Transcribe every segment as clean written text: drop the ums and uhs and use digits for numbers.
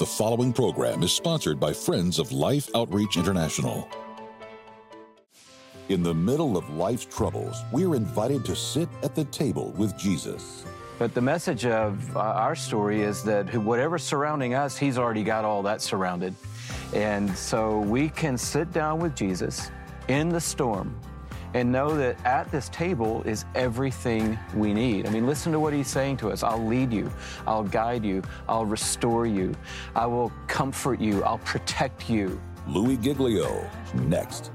The following program is sponsored by Friends of Life Outreach International. In the middle of life's troubles, we're invited to sit at the table with Jesus. But the message of our story is that whatever's surrounding us, He's already got all that surrounded. And so we can sit down with Jesus in the storm and know that at this table is everything we need. I mean, listen to what He's saying to us. I'll lead you. I'll guide you. I'll restore you. I will comfort you. I'll protect you. Louis Giglio, next.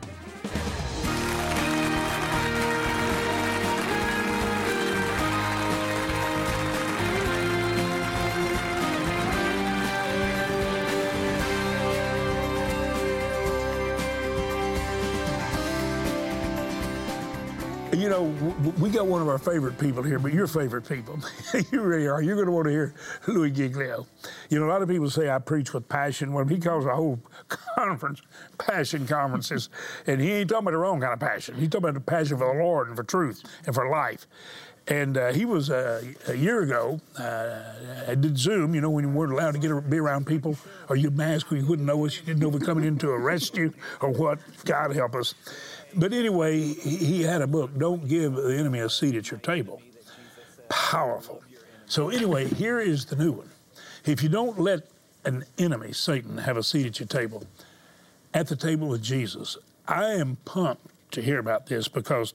You know, we got one of our favorite people here, but your favorite people. You really are. You're going to want to hear Louis Giglio. You know, a lot of people say I preach with passion. Well, he calls a whole conference passion conferences, and he ain't talking about the wrong kind of passion. He's talking about the passion for the Lord and for truth and for life. And he was a year ago. I did Zoom. You know, when you weren't allowed to be around people, or you mask, you wouldn't know us. You didn't know we're coming in to arrest you or what. God help us. But anyway, he had a book, Don't Give the Enemy a Seat at Your Table. Powerful. So anyway, here is the new one. If you don't let an enemy, Satan, have a seat at your table, at the table with Jesus, I am pumped to hear about this because,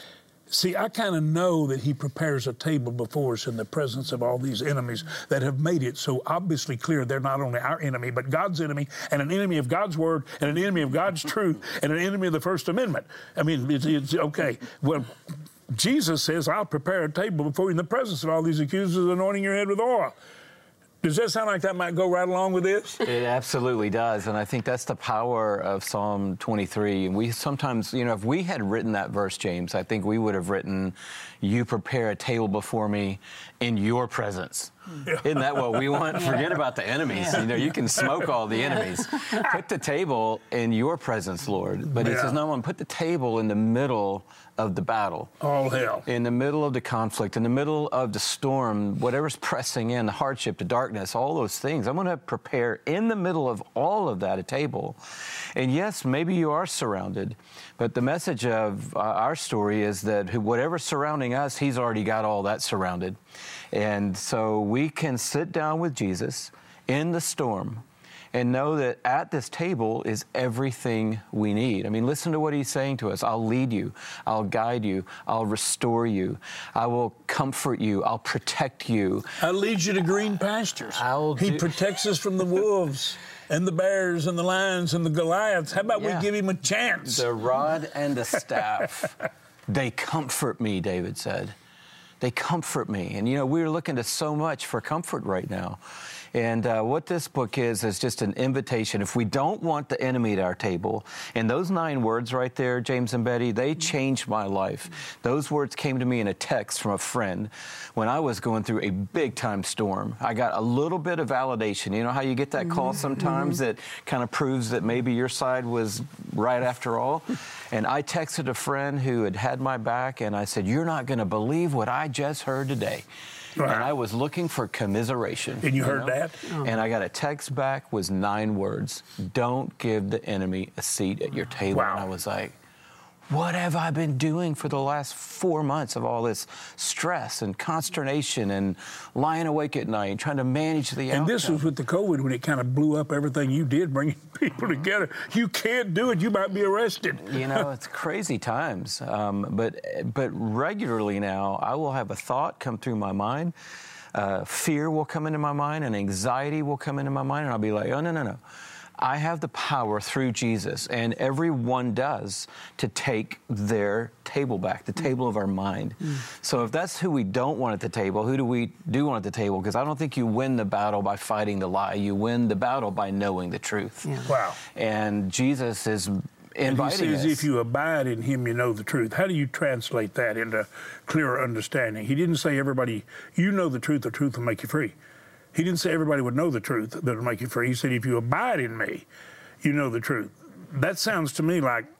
see, I kind of know that He prepares a table before us in the presence of all these enemies that have made it so obviously clear they're not only our enemy, but God's enemy, and an enemy of God's word, and an enemy of God's truth, and an enemy of the First Amendment. I mean, it's okay. Well, Jesus says, I'll prepare a table before you in the presence of all these accusers, anointing your head with oil. Does that sound like that might go right along with this? It absolutely does, and I think that's the power of Psalm 23. And we sometimes, you know, if we had written that verse, James, I think we would have written, you prepare a table before me in your presence. Yeah. Isn't that what we want? Forget about the enemies. Yeah. You know, you can smoke all the enemies. Put the table in your presence, Lord. But He says, no, I'm going to put the table in the middle of the battle. All hell. In the middle of the conflict, in the middle of the storm, whatever's pressing in, the hardship, the darkness, all those things. I'm going to prepare in the middle of all of that a table. And yes, maybe you are surrounded, but the message of our story is that whatever's surrounding us, He's already got all that surrounded. And so we can sit down with Jesus in the storm and know that at this table is everything we need. I mean, listen to what He's saying to us. I'll lead you. I'll guide you. I'll restore you. I will comfort you. I'll protect you. I'll lead you to green pastures. He protects us from the wolves and the bears and the lions and the Goliaths. How about we give Him a chance? The rod and the staff, they comfort me, David said. They comfort me. And, you know, we're looking to so much for comfort right now. And what this book is just an invitation. If we don't want the enemy at our table, and those 9 words right there, James and Betty, they changed my life. Those words came to me in a text from a friend when I was going through a big-time storm. I got a little bit of validation. You know how you get that call sometimes that kind of proves that maybe your side was right after all? And I texted a friend who had my back, and I said, you're not going to believe what I just heard today. Right. And I was looking for commiseration. And you heard that? Oh. And I got a text back, was 9 words. Don't give the enemy a seat at your table. Wow. And I was like, what have I been doing for the last 4 months of all this stress and consternation and lying awake at night, trying to manage the outcome? And this was with the COVID when it kind of blew up everything you did, bringing people together. You can't do it. You might be arrested. You know, it's crazy times. But regularly now, I will have a thought come through my mind. Fear will come into my mind, and anxiety will come into my mind, and I'll be like, oh, no. I have the power through Jesus, and everyone does, to take their table back, the table of our mind. So if that's who we don't want at the table, who do we do want at the table? Because I don't think you win the battle by fighting the lie. You win the battle by knowing the truth. Yeah. Wow. And Jesus is inviting us. And He says, if you abide in Him, you know the truth. How do you translate that into clearer understanding? He didn't say everybody, you know the truth will make you free. He didn't say everybody would know the truth that will make you free. He said, if you abide in me, you know the truth. That sounds to me like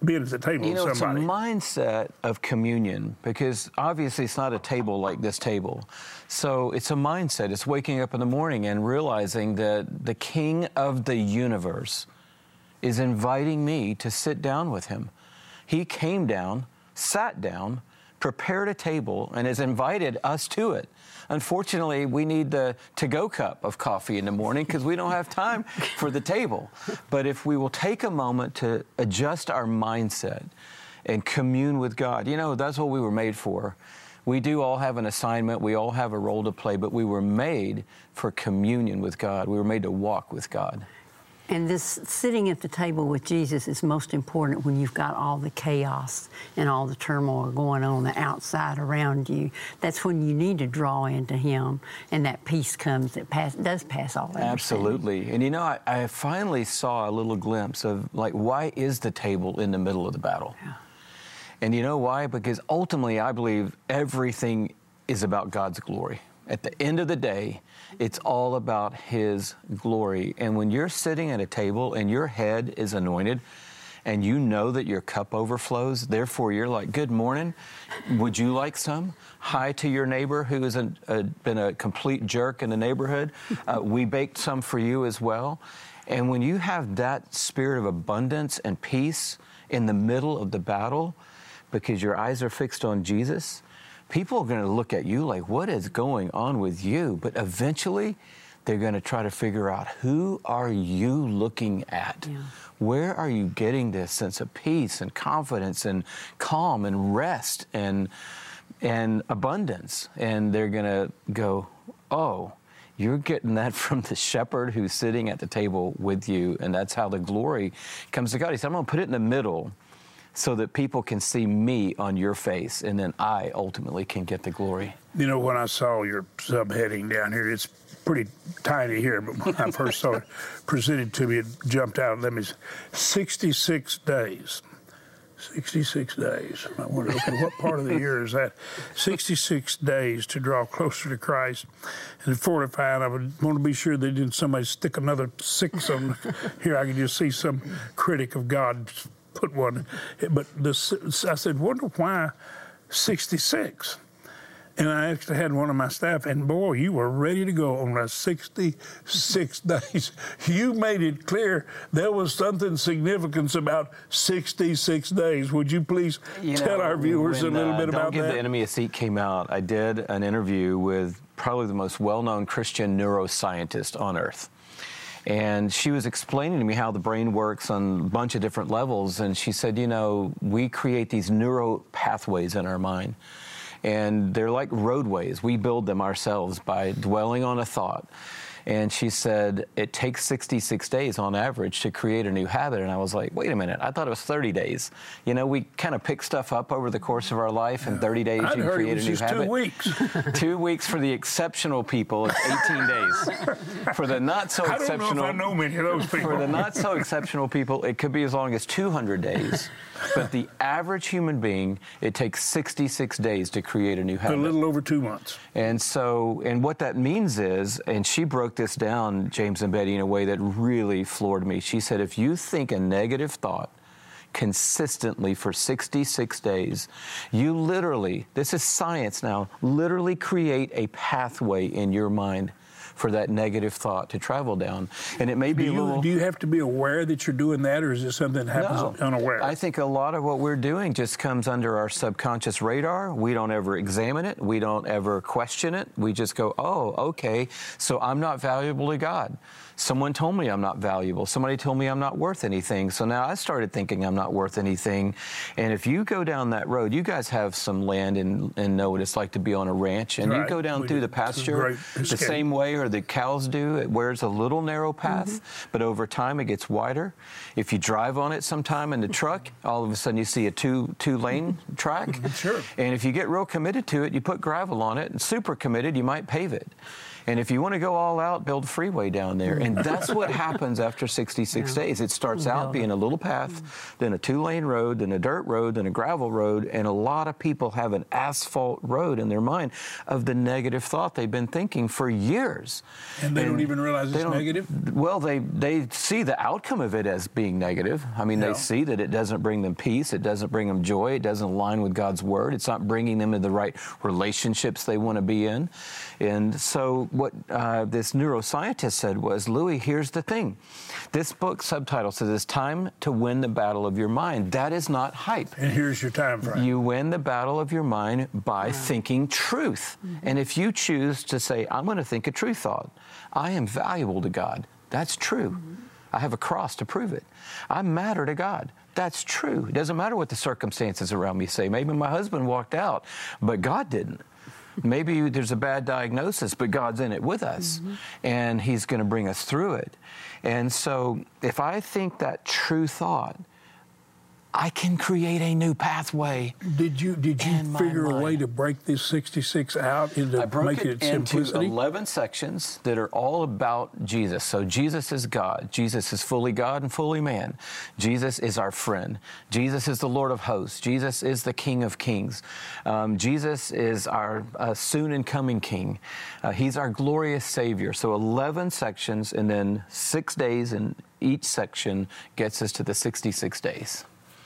being at the table You know, with it's a somebody. mindset of communion, because obviously it's not a table like this table. So it's a mindset. It's waking up in the morning and realizing that the King of the universe is inviting me to sit down with him. He came down, sat down, prepared a table, and has invited us to it. Unfortunately, we need the to-go cup of coffee in the morning because we don't have time for the table. But if we will take a moment to adjust our mindset and commune with God, you know, that's what we were made for. We do all have an assignment. We all have a role to play, but we were made for communion with God. We were made to walk with God. And this sitting at the table with Jesus is most important when you've got all the chaos and all the turmoil going on the outside around you. That's when you need to draw into him, and that peace comes that does pass all understanding. Absolutely. And you know, I finally saw a little glimpse of, like, why is the table in the middle of the battle? Yeah. And you know why? Because ultimately, I believe everything is about God's glory. At the end of the day, it's all about his glory. And when you're sitting at a table and your head is anointed and you know that your cup overflows, therefore you're like, good morning, would you like some? Hi to your neighbor who has been a complete jerk in the neighborhood. We baked some for you as well. And when you have that spirit of abundance and peace in the middle of the battle, because your eyes are fixed on Jesus, people are going to look at you like, what is going on with you? But eventually, they're going to try to figure out, who are you looking at? Yeah. Where are you getting this sense of peace and confidence and calm and rest and abundance? And they're going to go, oh, you're getting that from the shepherd who's sitting at the table with you. And that's how the glory comes to God. He said, I'm going to put it in the middle, so that people can see me on your face, and then I ultimately can get the glory. You know, when I saw your subheading down here, it's pretty tiny here, but when I first saw it presented to me, it jumped out at me. 66 days. 66 days. I wonder, okay, what part of the year is that? 66 days to draw closer to Christ. And 45, I would want to be sure they didn't somebody stick another 6 on here. I could just see some critic of God put one, but I said, wonder why 66? And I actually had one of my staff, and boy, you were ready to go on the 66 days. You made it clear there was something significant about 66 days. Would you please tell our viewers a little bit about that? Don't Give the Enemy a Seat came out, I did an interview with probably the most well-known Christian neuroscientist on earth. And she was explaining to me how the brain works on a bunch of different levels. And she said, you know, we create these neural pathways in our mind. And they're like roadways. We build them ourselves by dwelling on a thought. And she said, it takes 66 days on average to create a new habit. And I was like, wait a minute, I thought it was 30 days. You know, we kind of pick stuff up over the course of our life. In 30 days, you create a new habit. 2 weeks. 2 weeks for the exceptional people, it's 18 days. For the not so exceptional, I don't know if I know many of those people. For the not so exceptional people, it could be as long as 200 days. But the average human being, it takes 66 days to create a new habit. A little over 2 months. And so, and what that means is, and she broke this down, James and Betty, in a way that really floored me. She said, if you think a negative thought consistently for 66 days, you literally, this is science now, literally create a pathway in your mind for that negative thought to travel down. And it may be do you have to be aware that you're doing that, or is it something that happens unaware? I think a lot of what we're doing just comes under our subconscious radar. We don't ever examine it. We don't ever question it. We just go, oh, okay, so I'm not valuable to God. Someone told me I'm not valuable. Somebody told me I'm not worth anything. So now I started thinking I'm not worth anything. And if you go down that road, you guys have some land and know what it's like to be on a ranch. And you go down through the pasture the same way or the cows do. It wears a little narrow path, but over time it gets wider. If you drive on it sometime in the truck, all of a sudden you see a two-lane track. Sure. And if you get real committed to it, you put gravel on it, and super committed, you might pave it. And if you want to go all out, build a freeway down there. And that's what happens after 66 days. It starts out being a little path, then a 2-lane road, then a dirt road, then a gravel road. And a lot of people have an asphalt road in their mind of the negative thought they've been thinking for years. And they don't even realize it's negative? Well, they see the outcome of it as being negative. I mean, they see that it doesn't bring them peace. It doesn't bring them joy. It doesn't align with God's word. It's not bringing them in the right relationships they want to be in. And so what this neuroscientist said was, Louis, here's the thing. This book subtitle says it's time to win the battle of your mind. That is not hype. And here's your time frame. You win the battle of your mind by thinking truth. And if you choose to say, I'm going to think a true thought, I am valuable to God. That's true. I have a cross to prove it. I matter to God. That's true. It doesn't matter what the circumstances around me say. Maybe my husband walked out, but God didn't. Maybe there's a bad diagnosis, but God's in it with us, and He's going to bring us through it. And so if I think that true thought, I can create a new pathway. Did you figure a way to break this 66 out into making it simplicity? Into 11 sections that are all about Jesus. So Jesus is God. Jesus is fully God and fully man. Jesus is our friend. Jesus is the Lord of hosts. Jesus is the King of kings. Jesus is our soon and coming King. He's our glorious Savior. So 11 sections, and then 6 days in each section gets us to the 66 days.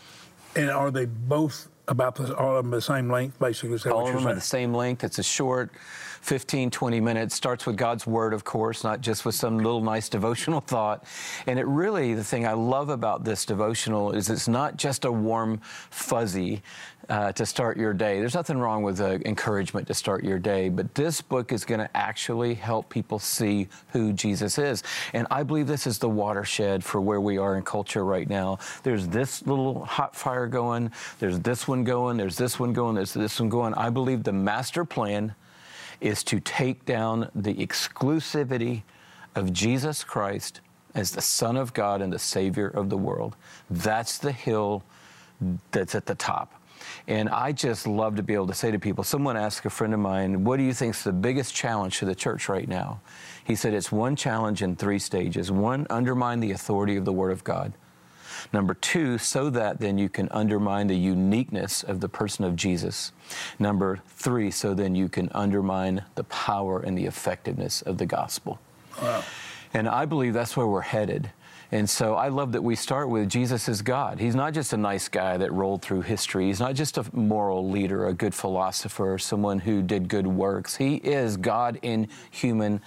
And are they both about all of them the same length, basically? All of them are the same length. It's a short 15, 20 minutes. Starts with God's Word, of course, not just with some little nice devotional thought. And it really, the thing I love about this devotional is it's not just a warm fuzzy to start your day. There's nothing wrong with encouragement to start your day, but this book is going to actually help people see who Jesus is. And I believe this is the watershed for where we are in culture right now. There's this little hot fire going, there's this one going, there's this one going, there's this one going. I believe the master plan is to take down the exclusivity of Jesus Christ as the Son of God and the Savior of the world. That's the hill that's at the top. And I just love to be able to say to people, someone asked a friend of mine, what do you think is the biggest challenge to the church right now? He said, it's one challenge in 3 stages. 1, undermine the authority of the Word of God. Number 2, so that then you can undermine the uniqueness of the person of Jesus. Number 3, so then you can undermine the power and the effectiveness of the gospel. Wow. And I believe that's where we're headed. And so I love that we start with Jesus is God. He's not just a nice guy that rolled through history. He's not just a moral leader, a good philosopher, someone who did good works. He is God in human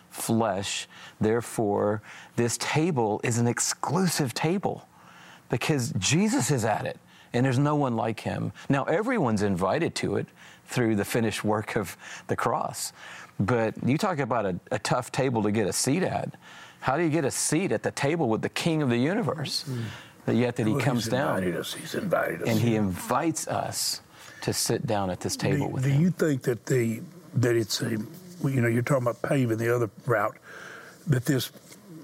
flesh. Therefore, this table is an exclusive table because Jesus is at it, and there's no one like him. Now, everyone's invited to it through the finished work of the cross. But you talk about a tough table to get a seat at. How do you get a seat at the table with the King of the universe? Yet that he comes down. He's invited us. And he invites us to sit down at this table with him. Do you think that it's you're talking about paving the other route, that this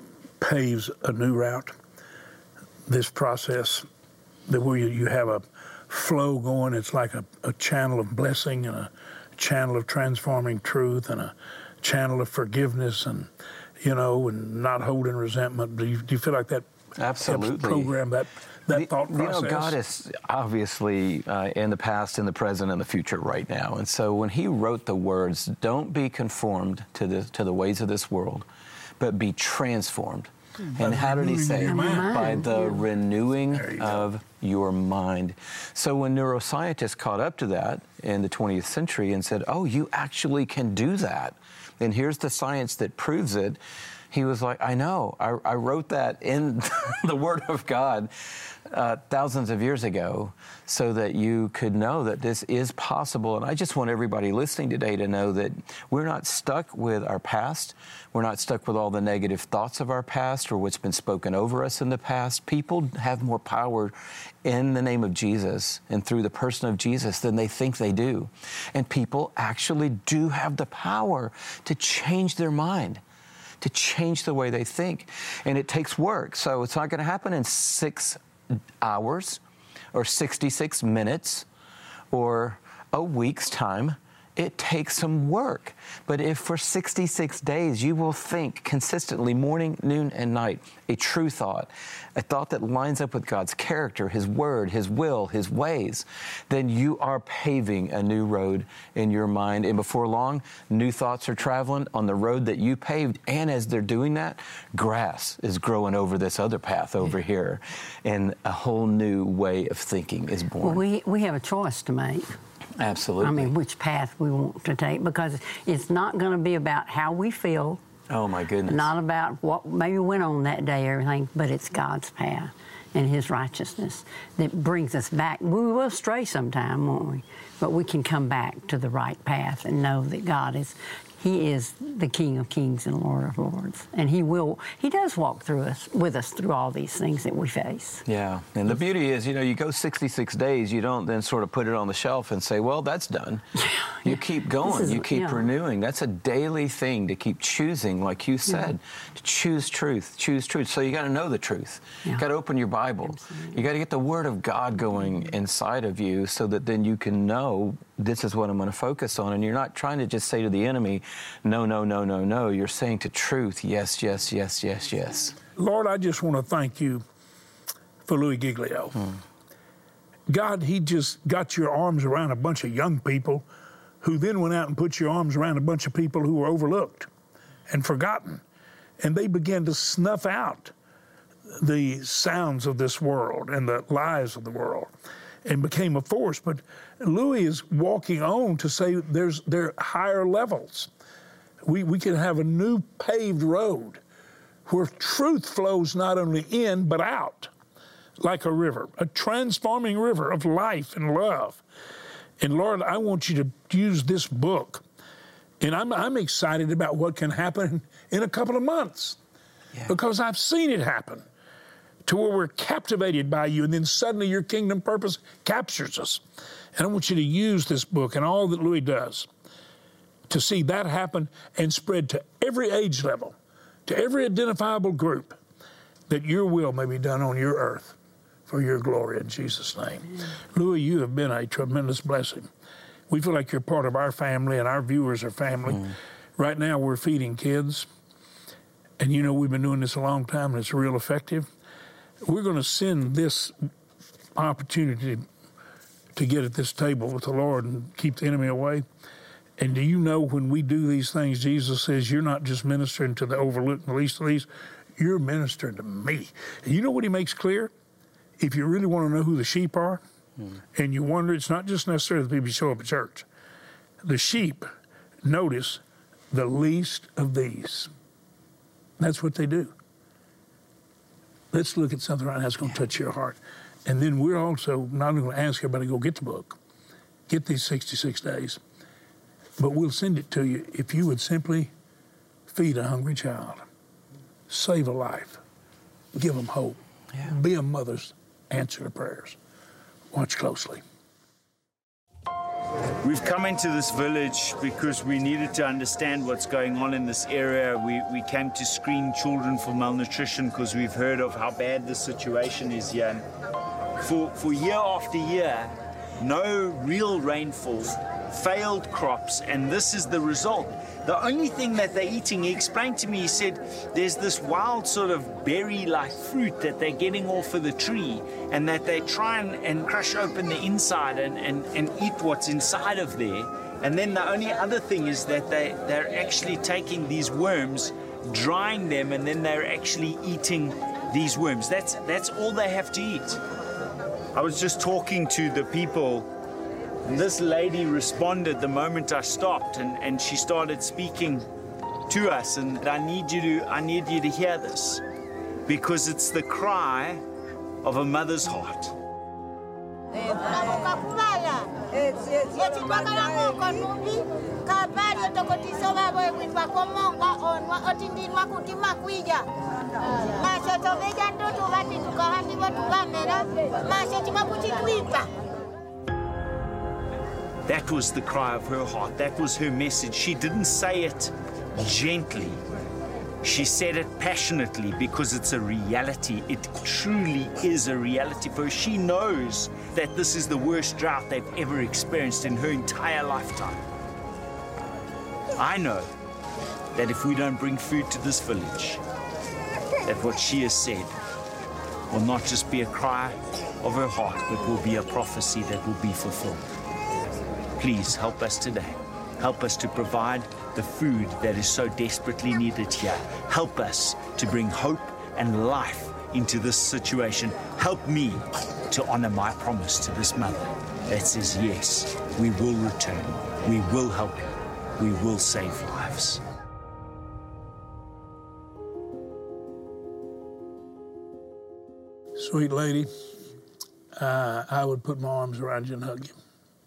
paves a new route? This process, that where you have a flow going, it's like a channel of blessing and a channel of transforming truth and a channel of forgiveness and not holding resentment. Do you feel like that absolutely helps program that thought process? God is obviously in the past, in the present, and the future right now. And so when he wrote the words, don't be conformed to the ways of this world, but be transformed. And how did he say? By the renewing of your mind. So when neuroscientists caught up to that in the 20th century and said, oh, you actually can do that, and here's the science that proves it, he was like, I know. I wrote that in the Word of God thousands of years ago so that you could know that this is possible. And I just want everybody listening today to know that we're not stuck with our past. We're not stuck with all the negative thoughts of our past or what's been spoken over us in the past. People have more power in the name of Jesus and through the person of Jesus than they think they do. And people actually do have the power to change their mind, to change the way they think. And it takes work. So it's not going to happen in 6 hours or 66 minutes or a week's time. it takes some work. But if for 66 days you will think consistently, morning, noon, and night, a true thought, a thought that lines up with God's character, His word, His will, His ways, then you are paving a new road in your mind. And before long, new thoughts are traveling on the road that you paved. And as they're doing that, grass is growing over this other path over here. And a whole new way of thinking is born. Well, we have a choice to make. Absolutely. I mean, which path we want to take, because it's not going to be about how we feel. Oh, my goodness. Not about what maybe went on that day or everything, but it's God's path and His righteousness that brings us back. We will stray sometime, won't we? But we can come back to the right path and know that God is, He is the King of Kings and Lord of Lords. And He does walk with us through all these things that we face. Yeah. And the beauty is, you go 66 days, you don't then sort of put it on the shelf and say, well, that's done. You keep going. You keep renewing. That's a daily thing to keep choosing, like you said, to choose truth. Choose truth. So you got to know the truth. You got to open your Bible. Absolutely. You got to get the Word of God going inside of you so that then you can know this is what I'm going to focus on. And you're not trying to just say to the enemy, no, no, no, no, no. You're saying to truth, yes, yes, yes, yes, yes. Lord, I just want to thank you for Louie Giglio. God, He just got your arms around a bunch of young people who then went out and put your arms around a bunch of people who were overlooked and forgotten. And they began to snuff out the sounds of this world and the lies of the world and became a force. But Louie is walking on to say there are higher levels. We can have a new paved road where truth flows not only in but out like a river, a transforming river of life and love. And Lord, I want you to use this book. And I'm excited about what can happen in a couple of months because I've seen it happen to where we're captivated by you, and then suddenly your kingdom purpose captures us. And I want you to use this book and all that Louie does to see that happen and spread to every age level, to every identifiable group, that your will may be done on your earth for your glory in Jesus' name. Louie, you have been a tremendous blessing. We feel like you're part of our family, and our viewers are family. Right now we're feeding kids, and we've been doing this a long time, and it's real effective. We're going to send this opportunity to get at this table with the Lord and keep the enemy away. And do you know when we do these things, Jesus says, you're not just ministering to the overlooked and the least of these, you're ministering to me. And you know what He makes clear? If you really want to know who the sheep are, and you wonder, it's not just necessarily the people who show up at church. The sheep notice the least of these. That's what they do. Let's look at something right now that's going to touch your heart. And then we're also not only going to ask everybody to go get the book, get these 66 days, but we'll send it to you if you would simply feed a hungry child, save a life, give them hope, be a mother's answer to prayers. Watch closely. We've come into this village because we needed to understand what's going on in this area. We came to screen children for malnutrition because we've heard of how bad the situation is here. And for year after year, no real rainfall, failed crops, and this is the result. The only thing that they're eating, he explained to me, he said, there's this wild sort of berry-like fruit that they're getting off of the tree, and that they try and crush open the inside and eat what's inside of there. And then the only other thing is that they're actually taking these worms, drying them, and then they're actually eating these worms. That's all they have to eat. I was just talking to the people. This lady responded the moment I stopped, and she started speaking to us, and I need you to hear this, because it's the cry of a mother's heart. That was the cry of her heart. That was her message. She didn't say it gently. She said it passionately because it's a reality. It truly is a reality for her. She knows that this is the worst drought they've ever experienced in her entire lifetime. I know that if we don't bring food to this village, that what she has said will not just be a cry of her heart, but will be a prophecy that will be fulfilled. Please help us today. Help us to provide the food that is so desperately needed here. Help us to bring hope and life into this situation. Help me to honor my promise to this mother that says, yes, we will return. We will help you. We will save lives. Sweet lady, I would put my arms around you and hug you.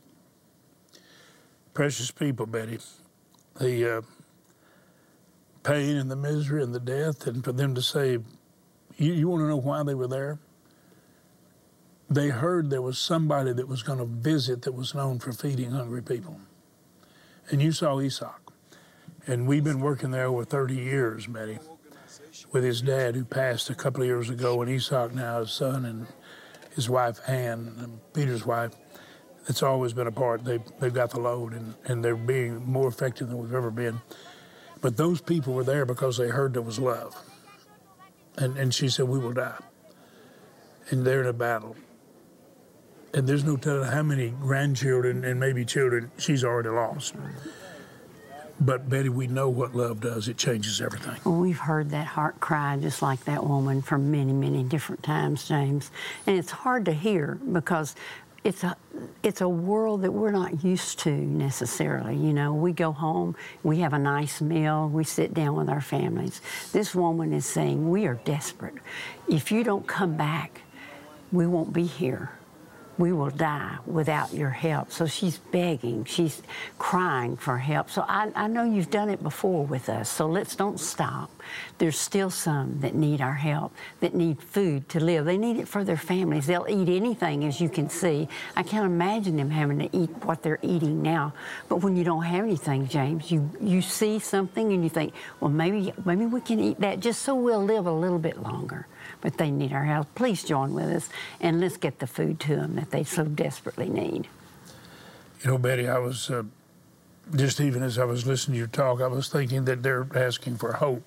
Precious people, Betty. The pain and the misery and the death, and for them to say, you want to know why they were there? They heard there was somebody that was going to visit that was known for feeding hungry people. And you saw Isaac. And we've been working there over 30 years, Betty, with his dad who passed a couple of years ago, and Isaac now, his son, and his wife, Ann, and Peter's wife. It's always been a part. They've got the load, and they're being more effective than we've ever been. But those people were there because they heard there was love. And she said, we will die. And they're in a battle. And there's no telling how many grandchildren and maybe children she's already lost. But, Betty, we know what love does. It changes everything. Well, we've heard that heart cry just like that woman from many, many different times, James. And it's hard to hear because it's a world that we're not used to necessarily. You know, we go home, we have a nice meal, we sit down with our families. This woman is saying, we are desperate. If you don't come back, we won't be here. We will die without your help. So she's begging, she's crying for help. So I know you've done it before with us, so let's don't stop. There's still some that need our help, that need food to live. They need it for their families. They'll eat anything, as you can see. I can't imagine them having to eat what they're eating now. But when you don't have anything, James, you see something and you think, well, maybe we can eat that just so we'll live a little bit longer. But they need our help. Please join with us, and let's get the food to them that they so desperately need. You know, Betty, I was, just even as I was listening to your talk, I was thinking that they're asking for hope.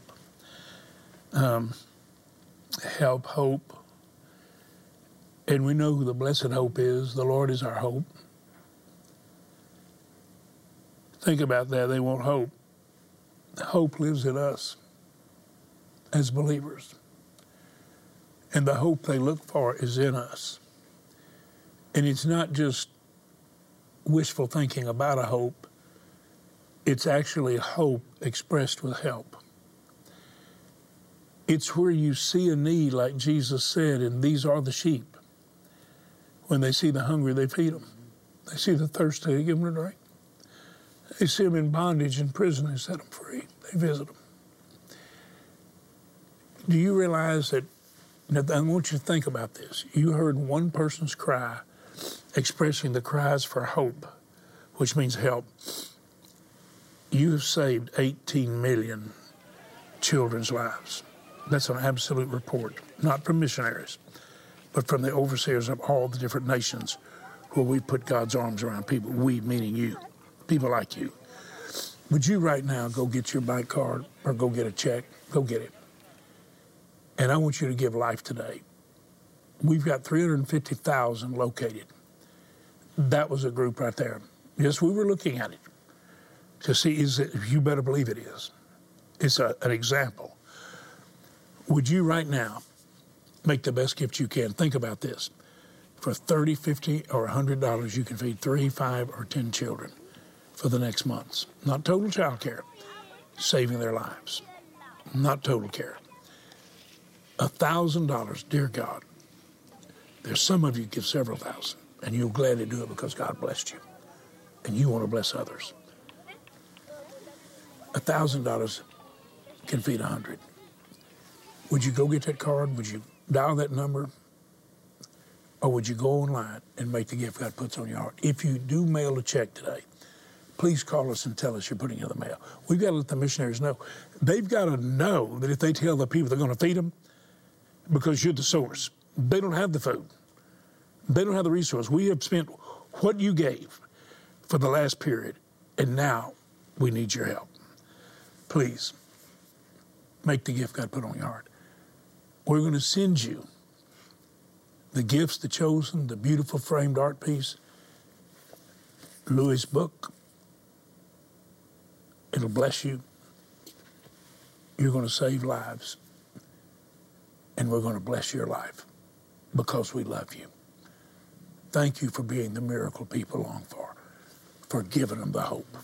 Help, hope. And we know who the blessed hope is. The Lord is our hope. Think about that. They want hope. Hope lives in us as believers. And the hope they look for is in us. And it's not just wishful thinking about a hope. It's actually hope expressed with help. It's where you see a need, like Jesus said, and these are the sheep. When they see the hungry, they feed them. They see the thirsty, they give them a drink. They see them in bondage in prison, they set them free. They visit them. Do you realize that? Now, I want you to think about this. You heard one person's cry expressing the cries for hope, which means help. You have saved 18 million children's lives. That's an absolute report, not from missionaries, but from the overseers of all the different nations where we put God's arms around people, we meaning you, people like you. Would you right now go get your bank card or go get a check? Go get it. And I want you to give life today. We've got 350,000 located. That was a group right there. Yes, we were looking at it to see, is it, you better believe it is. It's an example. Would you right now make the best gift you can? Think about this. For $30, $50, or $100, you can feed 3, 5, or 10 children for the next months. Not total child care, saving their lives. Not total care. $1,000, dear God. There's some of you give several thousand, and you'll gladly do it because God blessed you, and you want to bless others. $1,000 can feed 100. Would you go get that card? Would you dial that number? Or would you go online and make the gift God puts on your heart? If you do mail a check today, please call us and tell us you're putting it in the mail. We've got to let the missionaries know. They've got to know that if they tell the people they're going to feed them, because you're the source. They don't have the food. They don't have the resource. We have spent what you gave for the last period, and now we need your help. please make the gift God put on your heart. We're going to send you the gifts, The Chosen, the beautiful framed art piece, Louis' book. It'll bless you. You're going to save lives. And we're going to bless your life because we love you. Thank you for being the miracle people long for giving them the hope.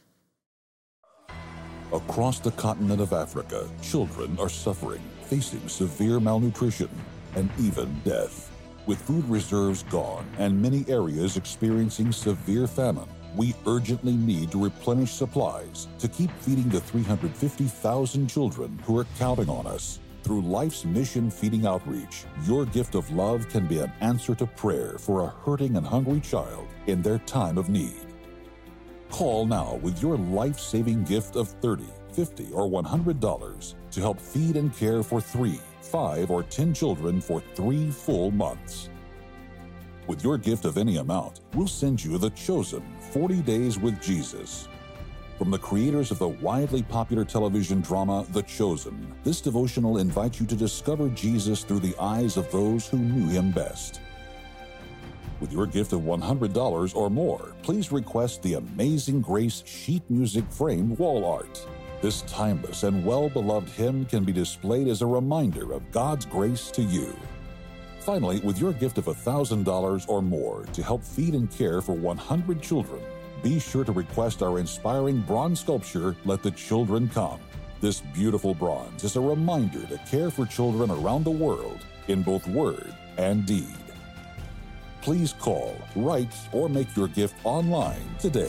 Across the continent of Africa, children are suffering, facing severe malnutrition and even death. With food reserves gone and many areas experiencing severe famine, we urgently need to replenish supplies to keep feeding the 350,000 children who are counting on us. Through Life's Mission Feeding Outreach, your gift of love can be an answer to prayer for a hurting and hungry child in their time of need. Call now with your life-saving gift of $30, $50, or $100 to help feed and care for 3, 5, or 10 children for 3 full months. With your gift of any amount, we'll send you The Chosen, 40 Days with Jesus. From the creators of the widely popular television drama The Chosen, this devotional invites you to discover Jesus through the eyes of those who knew him best. With your gift of $100 or more, please request the Amazing Grace sheet music framed wall art. This timeless and well-beloved hymn can be displayed as a reminder of God's grace to you. Finally, with your gift of $1,000 or more to help feed and care for 100 children, be sure to request our inspiring bronze sculpture, Let the Children Come. This beautiful bronze is a reminder to care for children around the world in both word and deed. Please call, write, or make your gift online today.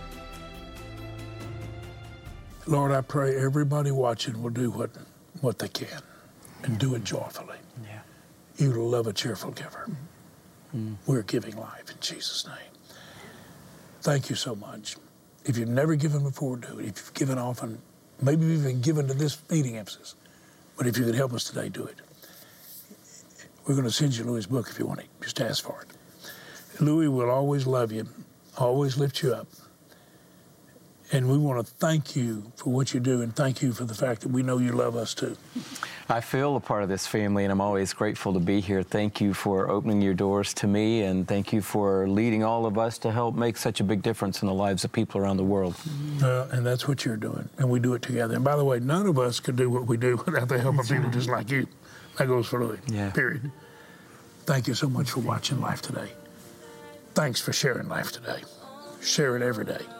Lord, I pray everybody watching will do what they can and do it joyfully. Yeah. You love a cheerful giver. We're giving life in Jesus' name. Thank you so much. If you've never given before, do it. If you've given often, maybe you've even given to this meeting emphasis. But if you could help us today, do it. We're going to send you Louis' book if you want it. Just ask for it. Louis will always love you, always lift you up. And we want to thank you for what you do and thank you for the fact that we know you love us too. I feel a part of this family, and I'm always grateful to be here. Thank you for opening your doors to me, and thank you for leading all of us to help make such a big difference in the lives of people around the world. And that's what you're doing, and we do it together. And by the way, none of us could do what we do without the help of people just like you. That goes for Louis, period. Thank you so much for watching Life Today. Thanks for sharing Life Today. Share it every day.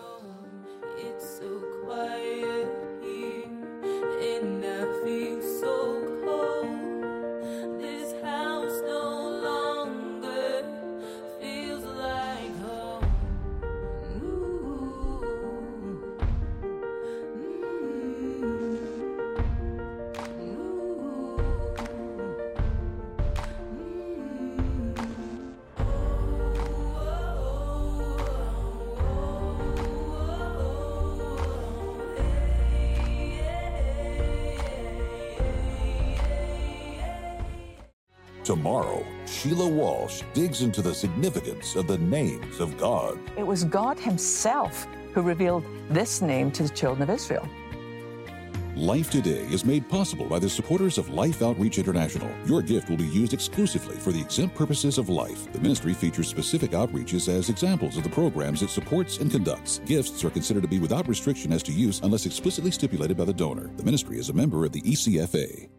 Tomorrow, Sheila Walsh digs into the significance of the names of God. It was God himself who revealed this name to the children of Israel. Life Today is made possible by the supporters of Life Outreach International. Your gift will be used exclusively for the exempt purposes of life. The ministry features specific outreaches as examples of the programs it supports and conducts. Gifts are considered to be without restriction as to use unless explicitly stipulated by the donor. The ministry is a member of the ECFA.